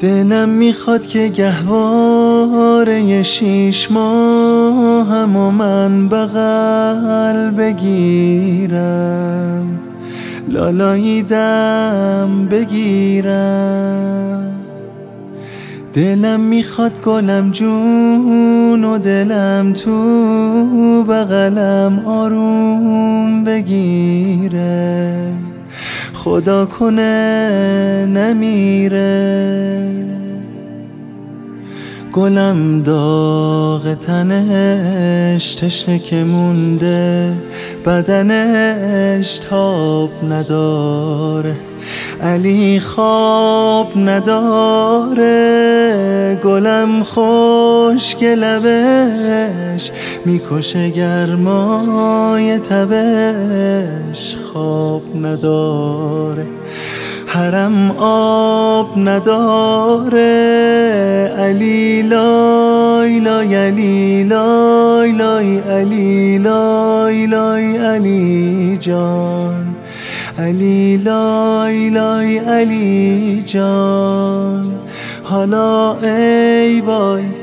دلم میخواد که گهواره 6 ماهم و من بغل بگیرم، لالاییدم بگیرم. دلم میخواد گلم جون و دلم تو بغلم آروم بگیره، خدا کنه نمیره. گلم داغ تنش تشنه که مونده، بدنش تاب نداره، علی خواب نداره. گلم خشک لبش میکشه گرمای تبش، خواب نداره، حرم آب نداره. علی لای لای علی لای لای علی لای لای علی جان، علی لای لای علی جان. حالا ای وای